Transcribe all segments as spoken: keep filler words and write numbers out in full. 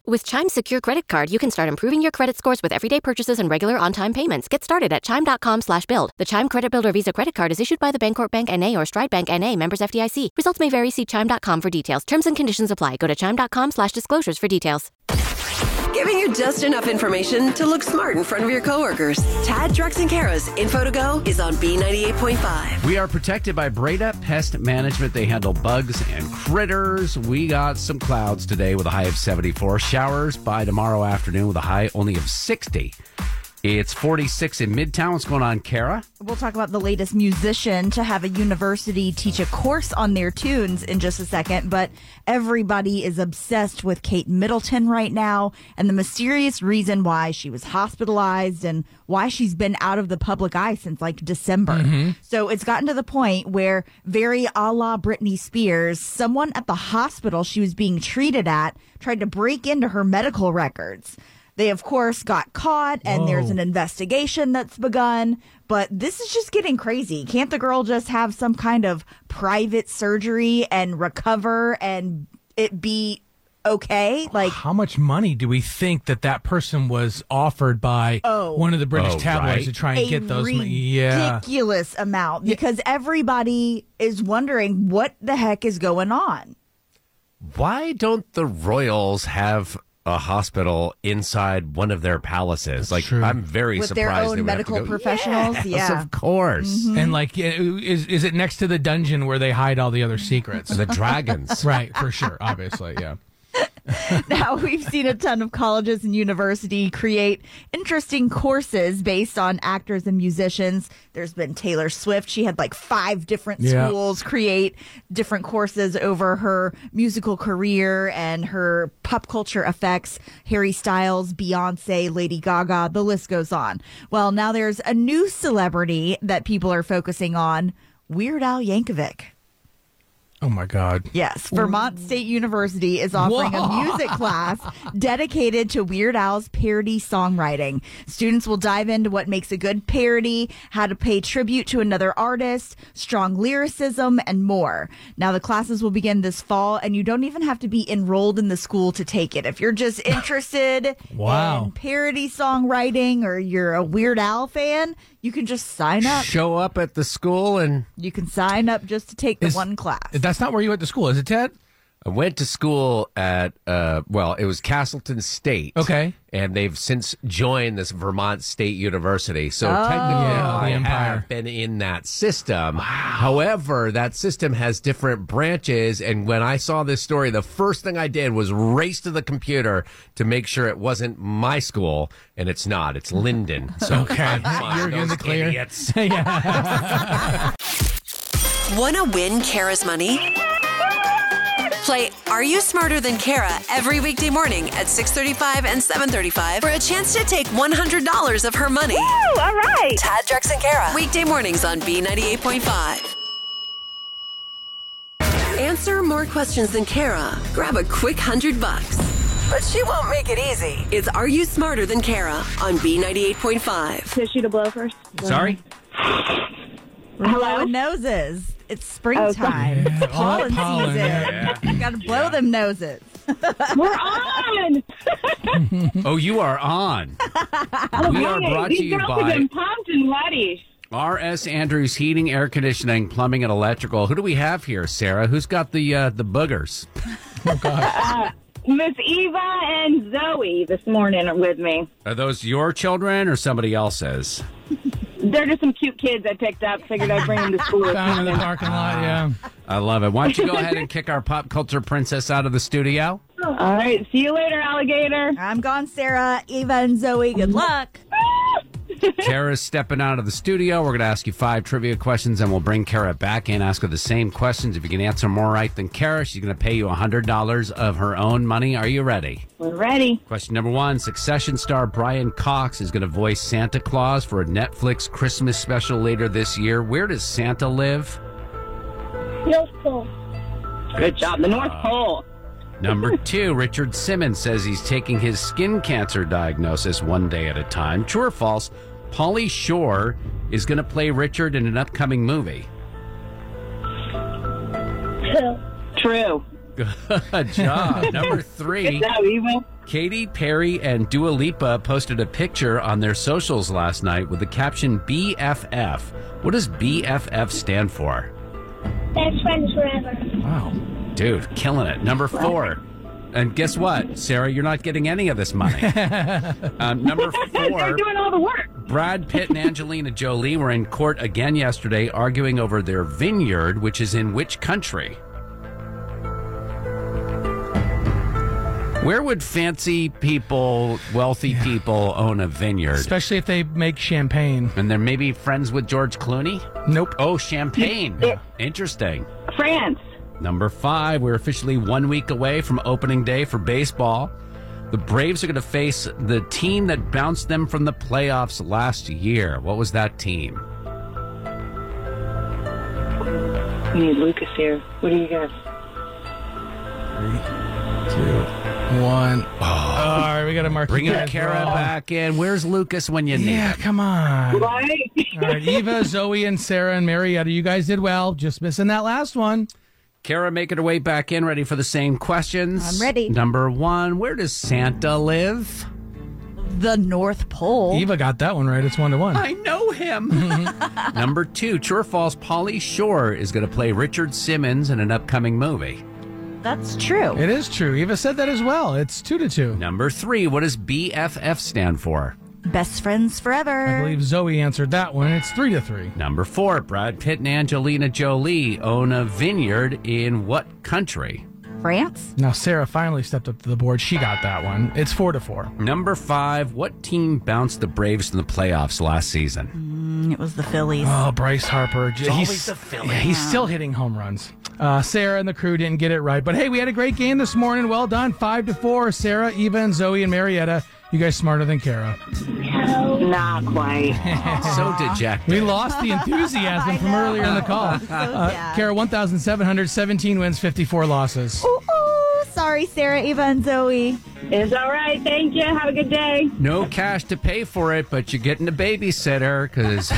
With Chime's secure credit card, you can start improving your credit scores with everyday purchases and regular on-time payments. Get started at chime.com slash build. The Chime Credit Builder Visa Credit Card is issued by the Bancorp Bank N A or Stride Bank N A, members F D I C. Results may vary. See chime dot com for details. Terms and conditions apply. Go to chime.com slash disclosures for details. Giving you just enough information to look smart in front of your coworkers. Tad, Drex, and Kara's Info to Go is on B ninety-eight point five. We are protected by Breda Pest Management. They handle bugs and critters. We got some clouds today with a high of seventy-four. Showers by tomorrow afternoon with a high only of sixty. It's forty-six in Midtown. What's going on, Kara? We'll talk about the latest musician to have a university teach a course on their tunes in just a second. But everybody is obsessed with Kate Middleton right now and the mysterious reason why she was hospitalized and why she's been out of the public eye since like December. Mm-hmm. So it's gotten to the point where, very a la Britney Spears, someone at the hospital she was being treated at tried to break into her medical records. They, of course, got caught, and Whoa. There's an investigation that's begun. But this is just getting crazy. Can't the girl just have some kind of private surgery and recover and it be okay? Like, how much money do we think that that person was offered by oh, one of the British oh, tabloids right. to try and a get those? ridiculous yeah. amount because everybody is wondering what the heck is going on. Why don't the royals have a hospital inside one of their palaces? That's like, true. I'm very With surprised. their own they would medical have to go, professionals? Yes, Yeah. of course. Mm-hmm. And like, is is it next to the dungeon where they hide all the other secrets? The dragons. Right, for sure. Obviously, yeah. Now, we've seen a ton of colleges and universities create interesting courses based on actors and musicians. There's been Taylor Swift. She had like five different yeah. schools create different courses over her musical career and her pop culture effects. Harry Styles, Beyonce, Lady Gaga, the list goes on. Well, now there's a new celebrity that people are focusing on, Weird Al Yankovic. Oh, my God. Yes. Vermont State University is offering Whoa. a music class dedicated to Weird Al's parody songwriting. Students will dive into what makes a good parody, how to pay tribute to another artist, strong lyricism, and more. Now, the classes will begin this fall, and you don't even have to be enrolled in the school to take it. If you're just interested wow. in parody songwriting or you're a Weird Al fan, you can just sign up. Show up at the school and... You can sign up just to take the Is, one class. That's not where you went to school, is it, Ted? I went to school at, uh, well, it was Castleton State. Okay. And they've since joined this Vermont State University. So Oh. technically, Yeah, I the Empire. have been in that system. Wow. However, that system has different branches. And when I saw this story, the first thing I did was race to the computer to make sure it wasn't my school. And it's not. It's Linden. So Okay. fine, You're in those the clear. idiots. yeah. Want to win Kara's money? Play Are You Smarter Than Kara every weekday morning at six thirty-five and seven thirty-five for a chance to take one hundred dollars of her money. Woo, all right. Tad, Drex, and Kara. Weekday mornings on B ninety-eight point five. Answer more questions than Kara. Grab a quick hundred bucks. But she won't make it easy. It's Are You Smarter Than Kara on B ninety-eight point five. Tissue to blow first. Sorry? We're blowing noses. It's springtime. Yeah, It's pollen all that pollen, season. yeah. You gotta blow Yeah. them noses. We're on. Oh, you are on. We are brought to These you girls by have been pumped and ready. R S Andrews Heating, Air Conditioning, Plumbing, and Electrical. Who do we have here, Sarah? Who's got the uh, the boogers? Uh, Miss Eva and Zoe this morning are with me. Are those your children or somebody else's? They're just some cute kids I picked up. Figured I'd bring them to school. this Down in the morning. parking lot, yeah. I love it. Why don't you go ahead and kick our pop culture princess out of the studio? All right. See you later, alligator. I'm gone, Sarah, Eva, and Zoe. Good luck. Kara's stepping out of the studio. We're going to ask you five trivia questions, and we'll bring Kara back in, ask her the same questions. If you can answer more right than Kara, she's going to pay you one hundred dollars of her own money. Are you ready? We're ready. Question number one. Succession star Brian Cox is going to voice Santa Claus for a Netflix Christmas special later this year. Where does Santa live? North Pole. Good job. The North Pole. Number two, Richard Simmons says he's taking his skin cancer diagnosis one day at a time. True or false, Pauly Shore is going to play Richard in an upcoming movie. True. Good job. Number three, Good job, Eva. Katy Perry and Dua Lipa posted a picture on their socials last night with the caption B F F. What does B F F stand for? Best friends forever. Wow. Dude, killing it. Number four. And guess what, Sarah? You're not getting any of this money. um, number They're four. doing all the work. Brad Pitt and Angelina Jolie were in court again yesterday arguing over their vineyard, which is in which country? Where would fancy people, wealthy yeah. people own a vineyard? Especially if they make champagne. And they're maybe friends with George Clooney? Nope. Oh, champagne. Yeah. Interesting. France. Number five, we're officially one week away from opening day for baseball. The Braves are going to face the team that bounced them from the playoffs last year. What was that team? We need Lucas here. What do you guys? Three, two, one. Oh. All right, we got to mark. Bring up Kara back in. Where's Lucas when you need Yeah, him? come on. Right. All right, Eva, Zoe, and Sarah and Marietta, you guys did well. Just missing that last one. Kara making her way back in, ready for the same questions. I'm ready. Number one, where does Santa live? The North Pole. Eva got that one right. It's one to one. I know him. Number two, True or false, Pauly Shore is going to play Richard Simmons in an upcoming movie. That's true. It is true. Eva said that as well. It's two to two. Number three, what does B F F stand for? Best friends forever. I believe Zoe answered that one. It's three to three. Number four, Brad Pitt and Angelina Jolie own a vineyard in what country? France. Now, Sarah finally stepped up to the board. She got that one. It's four to four. Number five, what team bounced the Braves from the playoffs last season? Mm, it was the Phillies. Oh, Bryce Harper. It's he's, always the Phillies. Yeah, he's still hitting home runs. Uh, Sarah and the crew didn't get it right. But, hey, we had a great game this morning. Well done. Five to four. Sarah, Eva, and Zoe, and Marietta. You guys smarter than Kara. Not quite. So dejected. We lost the enthusiasm from earlier in the call. So Uh, Kara, one thousand seven hundred seventeen wins, fifty-four losses. Ooh, ooh, sorry, Sarah, Eva, and Zoe. It's all right. Thank you. Have a good day. No cash to pay for it, but you're getting a babysitter because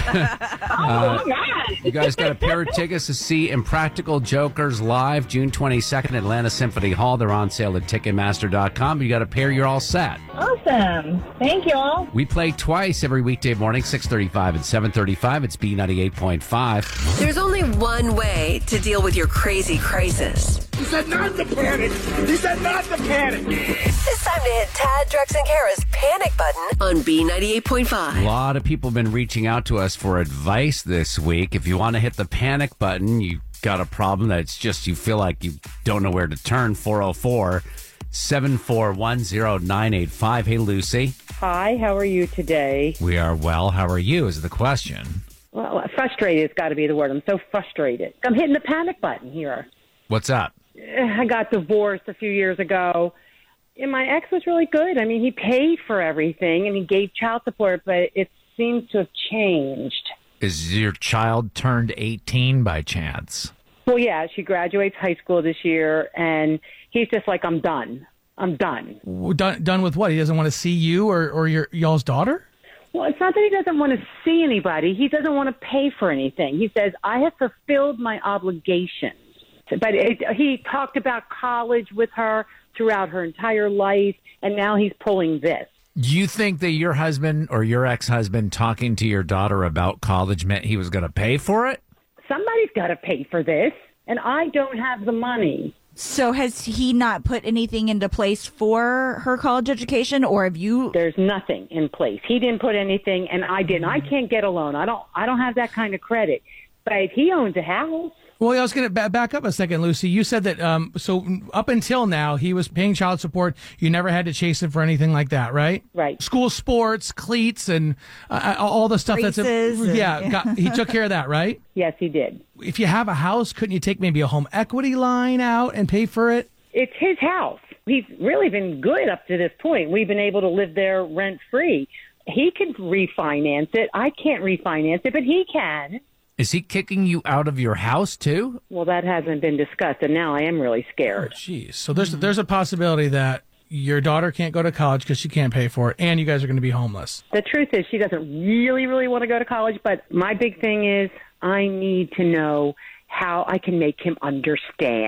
uh, you guys got a pair of tickets to see Impractical Jokers live June twenty-second at Atlanta Symphony Hall. They're on sale at Ticketmaster dot com. You got a pair, you're all set. Awesome. Thank you all. We play twice every weekday morning, six thirty-five and seven thirty-five. It's B ninety-eight point five. There's only one way to deal with your crazy crisis. He said not to panic. He said not to panic. It's time to hit Tad, Drex, and Kara's panic button on B ninety-eight point five. A lot of people have been reaching out to us for advice this week. If you want to hit the panic button, you got a problem that's just you feel like you don't know where to turn, four oh four, seven four one, oh nine eight five. Hey, Lucy. Hi, how are you today? We are well. How are you is the question. Well, frustrated has got to be the word. I'm so frustrated. I'm hitting the panic button here. What's up? I got divorced a few years ago, and my ex was really good. I mean, he paid for everything, and he gave child support, but it seems to have changed. Is your child turned eighteen by chance? Well, yeah, she graduates high school this year, and he's just like, I'm done. I'm done. Done, done with what? He doesn't want to see you or, or your y'all's daughter? Well, it's not that he doesn't want to see anybody. He doesn't want to pay for anything. He says, I have fulfilled my obligations. But it, he talked about college with her throughout her entire life, and now he's pulling this. Do you think that your husband or your ex-husband talking to your daughter about college meant he was going to pay for it? Somebody's got to pay for this, and I don't have the money. So has he not put anything into place for her college education, or have you? There's nothing in place. He didn't put anything, and I didn't. I can't get a loan. I don't. I don't have that kind of credit. But he owns a house. Well, I was going to back up a second, Lucy. You said that, um, so up until now, he was paying child support. You never had to chase him for anything like that, right? Right. School sports, cleats, and uh, all the stuff Races that's... A, and, yeah, yeah. Got, he took care of that, right? Yes, he did. If you have a house, couldn't you take maybe a home equity line out and pay for it? It's his house. He's really been good up to this point. We've been able to live there rent-free. He can refinance it. I can't refinance it, but he can. Is he kicking you out of your house, too? Well, that hasn't been discussed, and now I am really scared. Jeez. So there's there's a possibility that your daughter can't go to college because she can't pay for it, and you guys are going to be homeless. The truth is she doesn't really, really want to go to college, but my big thing is I need to know how I can make him understand.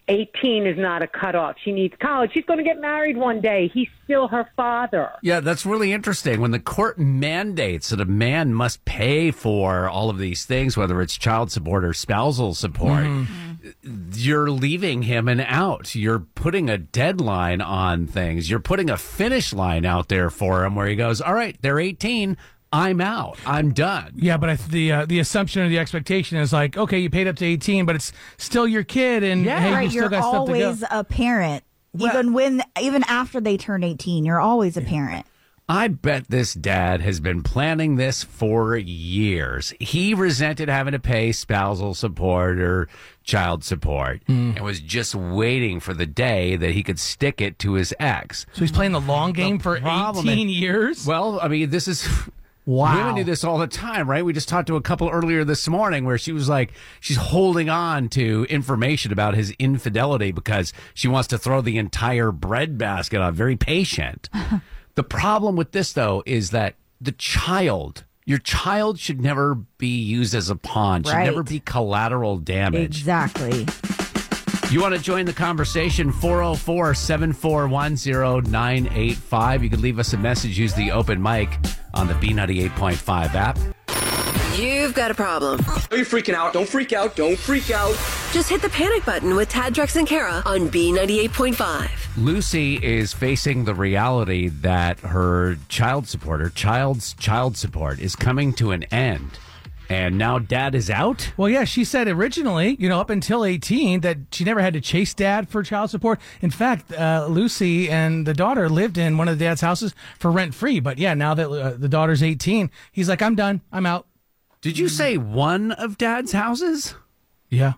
eighteen is not a cutoff. She needs college. She's going to get married one day. He's still her father. Yeah, that's really interesting. When the court mandates that a man must pay for all of these things, whether it's child support or spousal support, mm-hmm. you're leaving him an out. You're putting a deadline on things. You're putting a finish line out there for him where he goes, all right, they're eighteen. I'm out. I'm done. Yeah, but I, the uh, the assumption or the expectation is like, okay, you paid up to eighteen, but it's still your kid, and yeah, hey, right. you still You're got stuff to go. always a parent, Well, even when even after they turn eighteen. You're always a parent. I bet this dad has been planning this for years. He resented having to pay spousal support or child support mm. and was just waiting for the day that he could stick it to his ex. So he's playing the long game the for eighteen is, years? Well, I mean, this is... Wow. Women do this all the time, right? We just talked to a couple earlier this morning where she was like, she's holding on to information about his infidelity because she wants to throw the entire breadbasket on. Very patient. The problem with this, though, is that the child, your child should never be used as a pawn, should right. never be collateral damage. Exactly. You want to join the conversation? four oh four, seven four one, oh nine eight five. You can leave us a message. Use the open mic on the B ninety-eight point five app. You've got a problem. Are you freaking out? Don't freak out. Don't freak out. Just hit the panic button with Tad, Drex, and Kara on B ninety-eight point five. Lucy is facing the reality that her child support, her child's child support, is coming to an end. And now dad is out? Well, yeah, she said originally, you know, up until eighteen, that she never had to chase dad for child support. In fact, uh, Lucy and the daughter lived in one of the dad's houses for rent free. But yeah, now that uh, the daughter's eighteen, he's like, I'm done. I'm out. Did you say one of dad's houses? Yeah.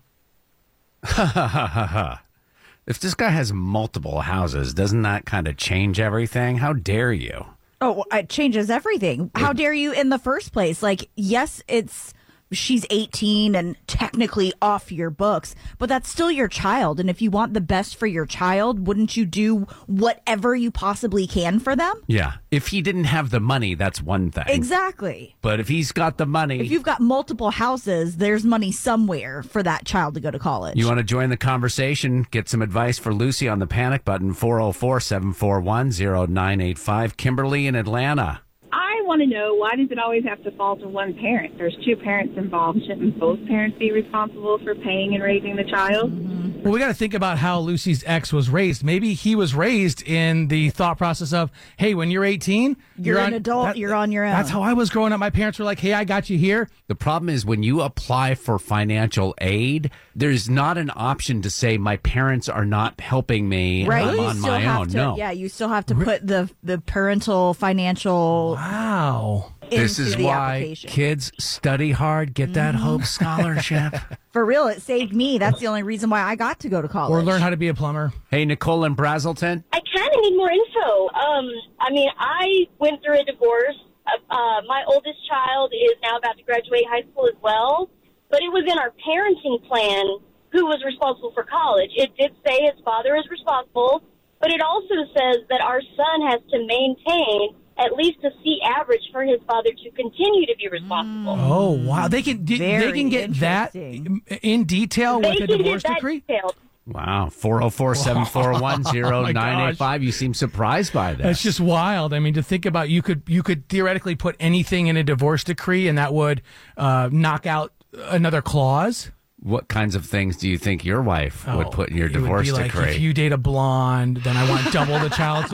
Ha ha ha ha ha. If this guy has multiple houses, doesn't that kind of change everything? How dare you? Oh, it changes everything. How dare you in the first place? Like, yes, it's she's eighteen and technically off your books, but that's still your child. And if you want the best for your child, wouldn't you do whatever you possibly can for them? Yeah. If he didn't have the money, that's one thing. Exactly. But if he's got the money... If you've got multiple houses, there's money somewhere for that child to go to college. You want to join the conversation? Get some advice for Lucy on the panic button, four oh four, seven four one, oh nine eight five. Kimberly in Atlanta. I want to know, why does it always have to fall to one parent? There's two parents involved. Shouldn't both parents be responsible for paying and raising the child? Mm-hmm. Well, we got to think about how Lucy's ex was raised. Maybe he was raised in the thought process of, hey, when you're eighteen, you're, you're an on, adult, that, you're on your own. That's how I was growing up. My parents were like, hey, I got you here. The problem is when you apply for financial aid, there's not an option to say my parents are not helping me. Right. I'm You on still my have own. to, No. Yeah, you still have to put the, the parental financial... Wow. This is why kids study hard, get that Mm-hmm. Hope Scholarship. For real, it saved me. That's the only reason why I got to go to college. Or learn how to be a plumber. Hey, Nicole in Brazelton. I kind of need more info. Um, I mean, I went through a divorce. Uh, uh, my oldest child is now about to graduate high school as well, but it was in our parenting plan who was responsible for college. It did say his father is responsible, but it also says that our son has to maintain at least a C average for his father to continue to be responsible. Oh, wow. They can d- they can get that in detail They with a can divorce get that decree? detailed. Wow, four oh four, seven four one, oh nine eight five. You seem surprised by that. That's just wild. I mean, to think about, you could you could theoretically put anything in a divorce decree, and that would uh, knock out another clause. What kinds of things do you think your wife Oh, would put in your it would divorce be like, decree? if you date a blonde, then I want double the child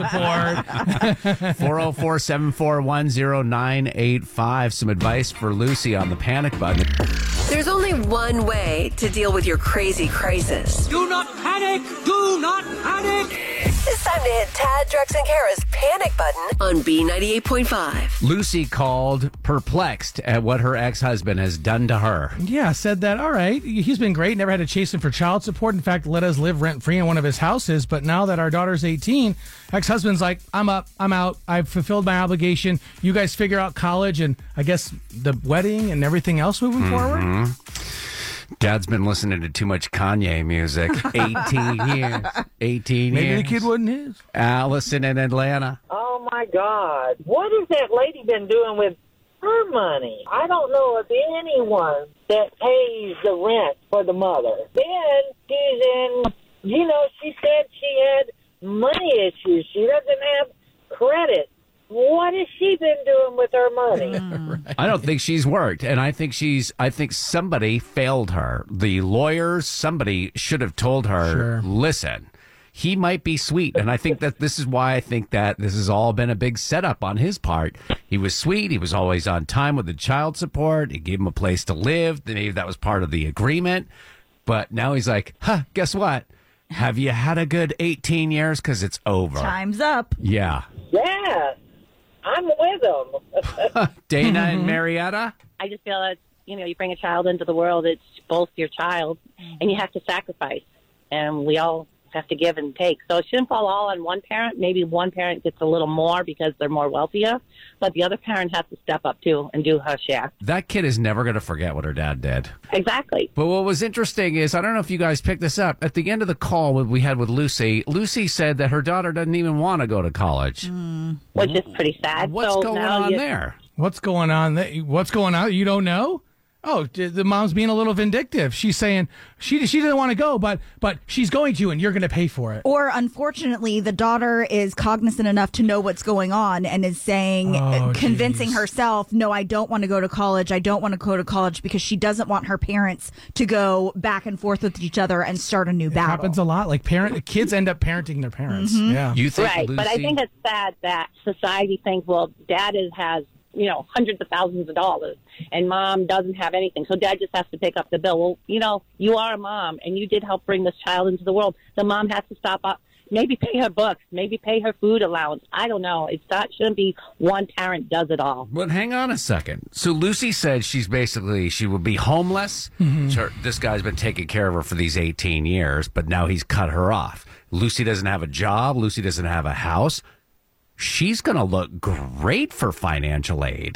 support. four oh four, seven four one, oh nine eight five. Some advice for Lucy on the panic button. There's only one way to deal with your crazy crisis. Do not panic! Do not panic! It's time to hit Tad, Drex, and Kara's panic button on B ninety-eight point five. Lucy called perplexed at what her ex-husband has done to her. Yeah, said that, all right, he's been great, never had to chase him for child support. In fact, let us live rent-free in one of his houses. But now that our daughter's eighteen, ex-husband's like, I'm up, I'm out, I've fulfilled my obligation. You guys figure out college and I guess the wedding and everything else moving Mm-hmm. forward. Dad's been listening to too much Kanye music. eighteen years. eighteen Maybe years. the kid wasn't his. Allison in Atlanta. Oh, my God. What has that lady been doing with her money? I don't know of anyone that pays the rent for the mother. Then she's in you know, she said she had money issues. She doesn't have credit. What has she been doing with her money? Right. I don't think she's worked, and I think she's. I think somebody failed her. The lawyers, somebody should have told her, Sure. listen, he might be sweet, and I think that this is why I think that this has all been a big setup on his part. He was sweet. He was always on time with the child support. He gave him a place to live. Maybe that was part of the agreement. But now he's like, huh, guess what? Have you had a good eighteen years? Because it's over. Time's up. Yeah. Yeah, I'm with them. Dana and Marietta? I just feel that, you know, you bring a child into the world, it's both your child, and you have to sacrifice. And we all have to give and take. So it shouldn't fall all on one parent. Maybe one parent gets a little more because they're more wealthier, but the other parent has to step up, too, and do her share. That kid is never going to forget what her dad did. Exactly. But what was interesting is, I don't know if you guys picked this up, at the end of the call we had with Lucy, Lucy said that her daughter doesn't even want to go to college. Mm. Which is pretty sad. What's so going now on you, there? What's going on? That what's going on? You don't know? Oh, the mom's being a little vindictive. She's saying she she doesn't want to go, but but she's going to, and you're going to pay for it. Or unfortunately, the daughter is cognizant enough to know what's going on and is saying, Oh, convincing geez. herself, no, I don't want to go to college. I don't want to go to college because she doesn't want her parents to go back and forth with each other and start a new It battle. happens a lot. Like parent kids end up parenting their parents. Mhm. Yeah. You think right, Lucy... but I think it's sad that society thinks, well, dad is, has, you know, hundreds of thousands of dollars, and mom doesn't have anything, so dad just has to pick up the bill. Well, you know, you are a mom, and you did help bring this child into the world. The mom has to stop up, maybe pay her books, maybe pay her food allowance. I don't know. It's not shouldn't be one parent does it all. But hang on a second. So Lucy said she's basically, she would be homeless. Mm-hmm. So this guy's been taking care of her for these eighteen years, but now he's cut her off. Lucy doesn't have a job. Lucy doesn't have a house. She's going to look great for financial aid,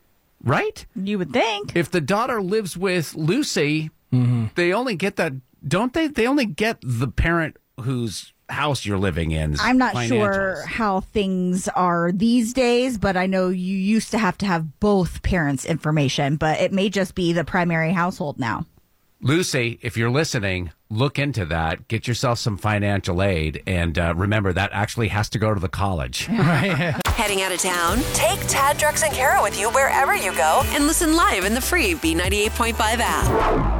right? You would think. If the daughter lives with Lucy, Mm-hmm. they only get that, don't they? They only get the parent whose house you're living in. I'm not sure how things are these days, but I know you used to have to have both parents' information, but it may just be the primary household now. Lucy, if you're listening, look into that. Get yourself some financial aid. And uh, remember, that actually has to go to the college. Heading out of town? Take Tad, Drex, and Kara with you wherever you go and listen live in the free B ninety-eight point five app.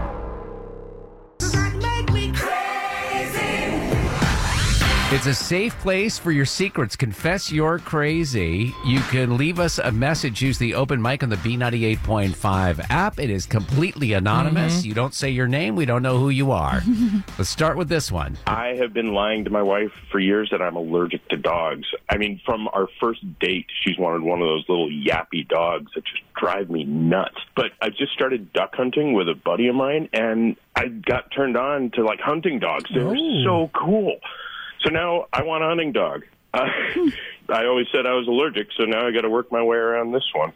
It's a safe place for your secrets. Confess you're crazy. You can leave us a message. Use the open mic on the B ninety-eight point five app. It is completely anonymous. Mhm. You don't say your name. We don't know who you are. Let's start with this one. I have been lying to my wife for years that I'm allergic to dogs. I mean, from our first date, she's wanted one of those little yappy dogs that just drive me nuts. But I just started duck hunting with a buddy of mine, and I got turned on to, like, hunting dogs. They were Oh. so cool. So now I want a hunting dog. Uh, I always said I was allergic, so now I got to work my way around this one.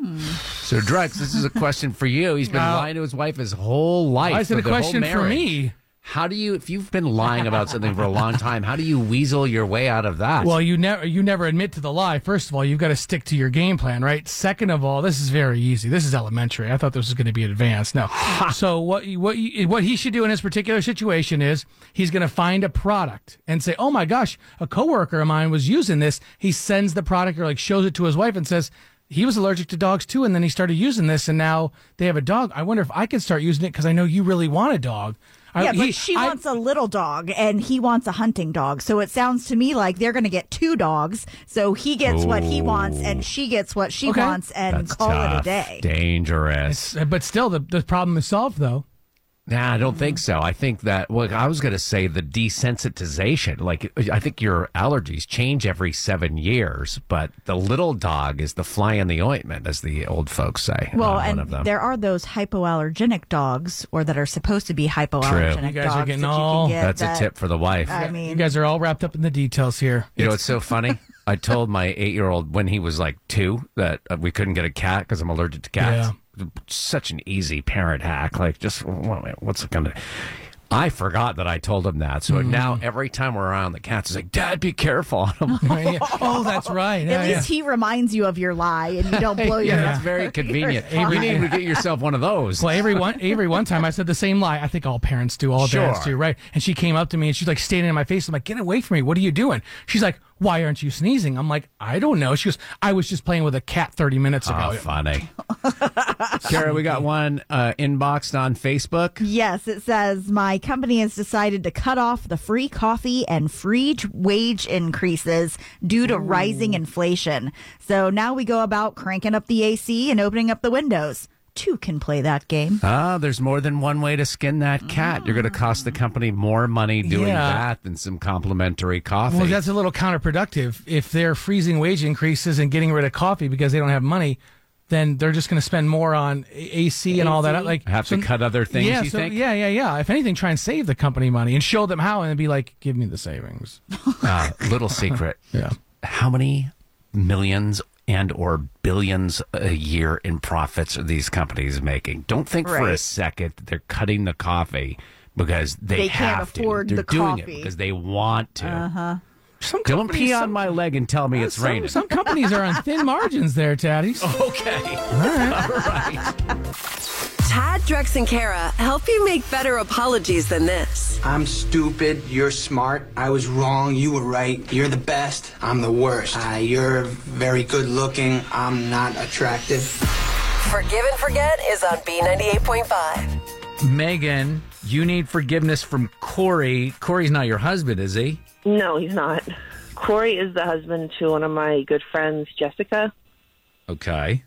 So, Drex, this is a question for you. He's been Uh, lying to his wife his whole life. Why is it for a the whole question for marriage. me? How do you, if you've been lying about something for a long time, how do you weasel your way out of that? Well, you never you never admit to the lie. First of all, you've got to stick to your game plan, right? Second of all, this is very easy. This is elementary. I thought this was going to be advanced. No. So what you- what you- what he should do in this particular situation is he's going to find a product and say, "Oh my gosh, a coworker of mine was using this." He sends the product or like shows it to his wife and says, he was allergic to dogs too, and then he started using this, and now they have a dog. I wonder if I can start using it because I know you really want a dog. I- Yeah, but he- she I- wants a little dog and he wants a hunting dog. So it sounds to me like they're going to get two dogs. So he gets what he wants and she gets what she Okay. wants and That's call it a tough. day. Dangerous. But still, the, the problem is solved, though. Nah, I don't think so. I think that, well, I was going to say the desensitization. Like, I think your allergies change every seven years, but the little dog is the fly in the ointment, as the old folks say. Well, uh, one and of them. there are those hypoallergenic dogs, or that are supposed to be hypoallergenic You guys dogs. are getting that you can all- get That's that- a tip for the wife. I mean, You guys are all wrapped up in the details here. You know, it's so funny. I told my eight-year-old when he was like two that uh, we couldn't get a cat because I'm allergic to cats. Such an easy parent hack. Like, just what- what's it going to? I forgot that I told him that. So Mm. now every time we're around the cats, he's like, Dad, be careful. I'm like, Oh, that's right. Yeah, At least yeah. he reminds you of your lie and you don't blow your yeah, that's very convenient. You're You fine. need to get yourself one of those. Well, every one, every one time I said the same lie. I think all parents do, all Sure. parents do, right? And she came up to me and she's like standing in my face. I'm like, get away from me. What are you doing? She's like, why aren't you sneezing? I'm like, I don't know. She goes, I was just playing with a cat thirty minutes ago. Oh, funny. Kara, we got one uh, inboxed on Facebook. Yes, it says my company has decided to cut off the free coffee and free t- wage increases due to rising inflation. So now we go about cranking up the A C and opening up the windows. Two can play that game. Ah, there's more than one way to skin that cat. You're going to cost the company more money doing Yeah. that than some complimentary coffee. Well, that's a little counterproductive. If they're freezing wage increases and getting rid of coffee because they don't have money, then they're just going to spend more on A C and all that. Like Have to cut other things, Yeah, you so, think? yeah, yeah, yeah. If anything, try and save the company money and show them how, and be like, "Give me the savings." uh, little secret. Yeah. How many millions and or billions a year in profits are these companies making? Don't think for a Right. second that they're cutting the coffee because they, They can't have afford to. They're the doing coffee. it because they want to. Uh-huh. Some Don't companies- pee on some- my leg and tell me it's some, raining. Some companies are on thin margins there, Taddy. Okay. All right. Tad, Drex, and Kara help you make better apologies than this. I'm stupid. You're smart. I was wrong. You were right. You're the best. I'm the worst. Uh, you're very good looking. I'm not attractive. Forgive and Forget is on B ninety-eight point five. Megan, you need forgiveness from Corey. Corey's not your husband, is he? No, he's not. Corey is the husband to one of my good friends, Jessica. Okay.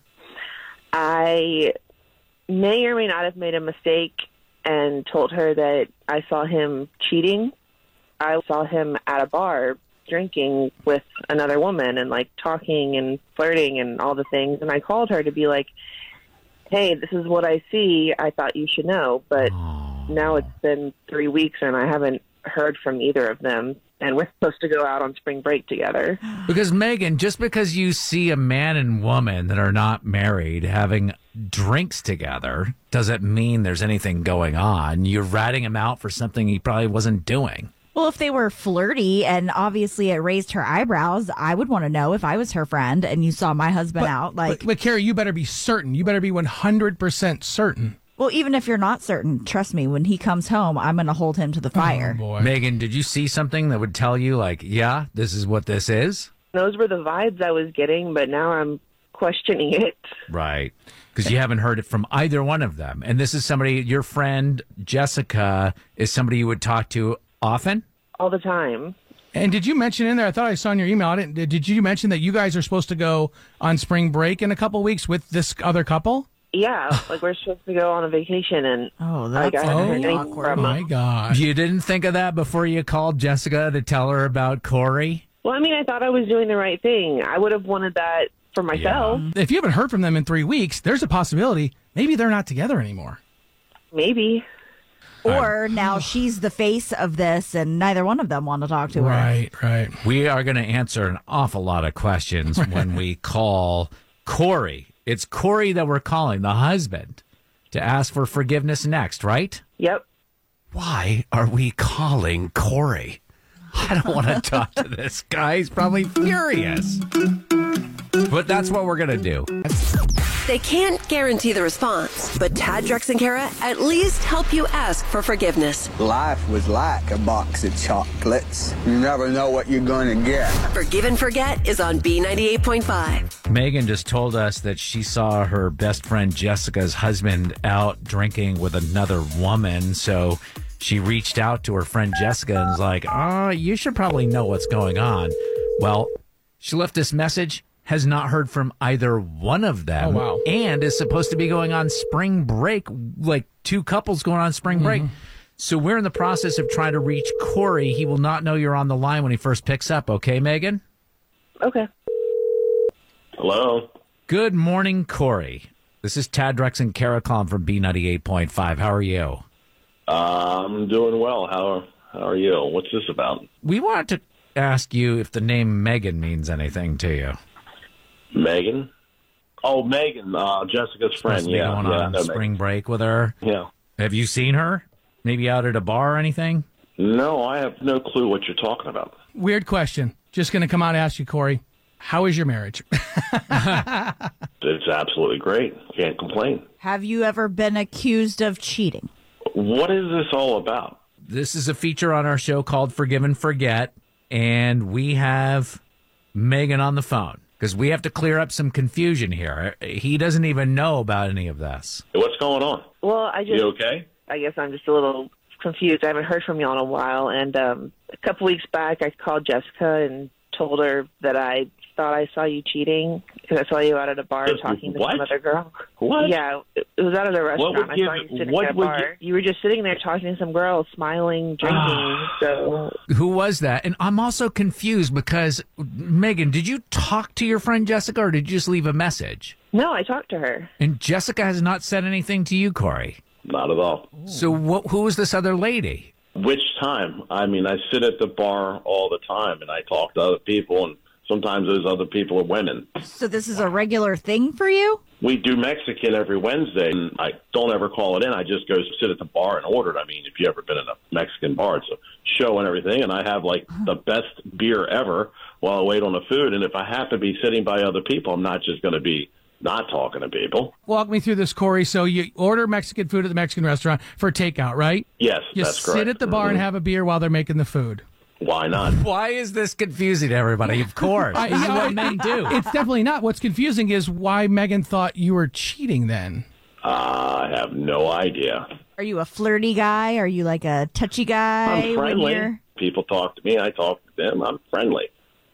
I may or may not have made a mistake and told her that I saw him cheating. I saw him at a bar drinking with another woman and like talking and flirting and all the things. And I called her to be like, hey, this is what I see. I thought you should know. But now it's been three weeks and I haven't heard from either of them. And we're supposed to go out on spring break together. Because, Megan, just because you see a man and woman that are not married having drinks together doesn't mean there's anything going on. You're ratting him out for something he probably wasn't doing. Well, if they were flirty and obviously it raised her eyebrows, I would want to know if I was her friend and you saw my husband out. Like, But, but Carrie, you better be certain. You better be one hundred percent certain. well, even if you're not certain, trust me, when he comes home, I'm going to hold him to the fire. boy. Megan, did you see something that would tell you, like, yeah, this is what this is? Those were the vibes I was getting, but now I'm questioning it. Right. Because you haven't heard it from either one of them. And this is somebody, your friend, Jessica, is somebody you would talk to often? All the time. And did you mention in there? I thought I saw in your email. I didn't. Did you mention that you guys are supposed to go on spring break in a couple weeks with this other couple? Yeah, like we're supposed to go on a vacation, and oh, like, I haven't heard anything from my them. God. You didn't think of that before you called Jessica to tell her about Corey? Well, I mean, I thought I was doing the right thing. I would have wanted that for myself. If you haven't heard from them in three weeks, there's a possibility maybe they're not together anymore. Maybe. Or now she's the face of this and neither one of them want to talk to her. Right, right. We are going to answer an awful lot of questions when we call Corey. It's Corey that we're calling, the husband, to ask for forgiveness next, right? Yep. Why are we calling Corey? I don't want to talk to this guy. He's probably furious. But that's what we're going to do. They can't guarantee the response, but Tad, Drex, and Kara at least help you ask for forgiveness. Life was like a box of chocolates. You never know what you're going to get. Forgive and Forget is on B ninety-eight point five. Megan just told us that she saw her best friend Jessica's husband out drinking with another woman. So she reached out to her friend Jessica and was like, oh, you should probably know what's going on. Well, she left this message, has not heard from either one of them. Oh, wow. And is supposed to be going on spring break, like two couples going on spring break. Mm-hmm. So we're in the process of trying to reach Corey. He will not know you're on the line when he first picks up. Okay, Megan? Okay. Hello. Good morning, Corey. This is Tad, Drex, and Kara calling from B ninety-eight point five. How are you? Uh, I'm doing well. How how are you? What's this about? We wanted to ask you if the name Megan means anything to you. Megan? Oh, Megan, uh, Jessica's Supposed friend. to be Yeah, going yeah, on no, spring Megan. break with her. Yeah. Have you seen her? Maybe out at a bar or anything? No, I have no clue what you're talking about. Weird question. Just going to come out and ask you, Corey. How is your marriage? It's absolutely great. Can't complain. Have you ever been accused of cheating? What is this all about? This is a feature on our show called Forgive and Forget, and we have Megan on the phone because we have to clear up some confusion here. He doesn't even know about any of this. What's going on? Well, I just, You okay? I guess I'm just a little confused. I haven't heard from you in a while. And um, a couple weeks back, I called Jessica and told her that I thought I saw you cheating because I saw you out at a bar talking to What? some other girl. What? Yeah, it it was out at a restaurant. would I give- saw you sitting what at a would bar. gi- You were just sitting there talking to some girl, smiling, drinking. so Who was that? And I'm also confused because, Megan, did you talk to your friend Jessica or did you just leave a message? no, I talked to her. And Jessica has not said anything to you, Corey. Not at all. So what, who was this other lady? Which time? I mean, I sit at the bar all the time, and I talk to other people, and sometimes those other people are women. So this is a regular thing for you? We do Mexican every Wednesday, and I don't ever call it in. I just go sit at the bar and order it. I mean, if you ever been in a Mexican bar, it's a show and everything, and I have, like, the best beer ever while I wait on the food. And if I happen to be sitting by other people, I'm not just going to be not talking to people. Walk me through this, Corey. So you order Mexican food at the Mexican restaurant for takeout, right? Yes, You that's sit correct. at the bar and Mhm. have a beer while they're making the food. Why not? Why is this confusing to everybody? Of course. I- This is I- what men do. It's definitely not. What's confusing is why Megan thought you were cheating then. Uh, I have no idea. Are you a flirty guy? Are you like a touchy guy? I'm when friendly. you're- People talk to me. I talk to them. I'm friendly.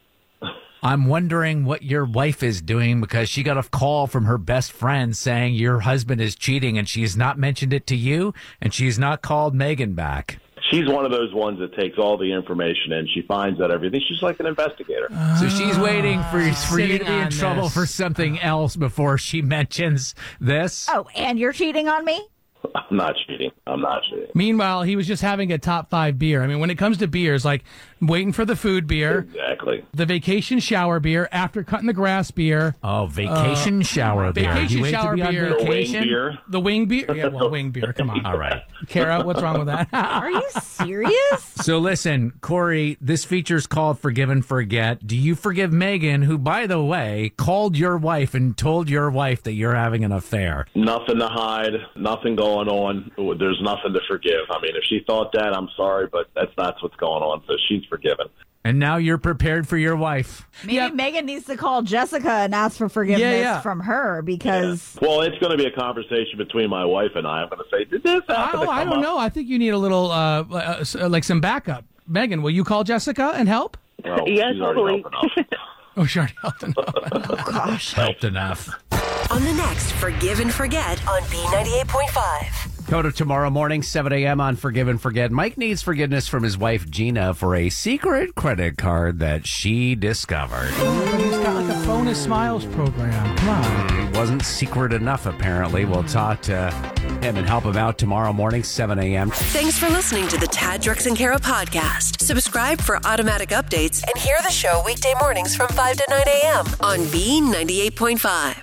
I'm wondering what your wife is doing because she got a call from her best friend saying your husband is cheating and she's not mentioned it to you and she's not called Megan back. She's one of those ones that takes all the information and she finds out everything. She's like an investigator. So she's waiting for, for you to be in on trouble this. for something else before she mentions this. Oh, and you're cheating on me? I'm not cheating. I'm not cheating. Meanwhile, he was just having a top five beer. I mean, when it comes to beers, like waiting for the food beer, Exactly. the vacation shower beer, after cutting the grass beer. Oh, vacation Uh, shower beer. Vacation You wait to shower be on beer. vacation? The wing beer. The wing beer? Yeah, well, wing beer. Come on. All right. Kara, what's wrong with that? Are you serious? So listen, Corey, this feature's called Forgive and Forget. Do you forgive Megan, who, by the way, called your wife and told your wife that you're having an affair? Nothing to hide. Nothing going on. There's nothing to forgive. I mean, if she thought that, I'm sorry, but that's not what's going on. So she's forgiven. And now you're prepared for your wife. Maybe Megan needs to call Jessica and ask for forgiveness Yeah, yeah. from her because Well, it's going to be a conversation between my wife and I. I'm going to say, did this happen I, to I come don't up? know. I think you need a little, uh, uh, s- uh, like some backup. Megan, will you call Jessica and help? Well, Yes, she's already hopefully. helping enough. Oh, sure. helped enough. oh gosh. Helped enough. On the next Forgive and Forget on B ninety-eight point five. Go to tomorrow morning, seven a.m. on Forgive and Forget. Mike needs forgiveness from his wife, Gina, for a secret credit card that she discovered. But he's got like a bonus smiles program. Come on. It wasn't secret enough, apparently. We'll talk to him and help him out tomorrow morning, seven a.m. Thanks for listening to the Tad, Drex, and Kara podcast. Subscribe for automatic updates and hear the show weekday mornings from five to nine a.m. on B ninety-eight point five.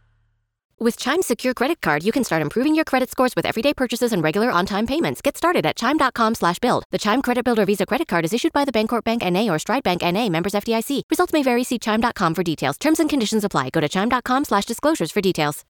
With Chime's secure credit card, you can start improving your credit scores with everyday purchases and regular on-time payments. Get started at chime.com slash build. The Chime Credit Builder Visa Credit Card is issued by the Bancorp Bank N A or Stride Bank N A, members F D I C. Results may vary. See chime dot com for details. Terms and conditions apply. Go to chime.com slash disclosures for details.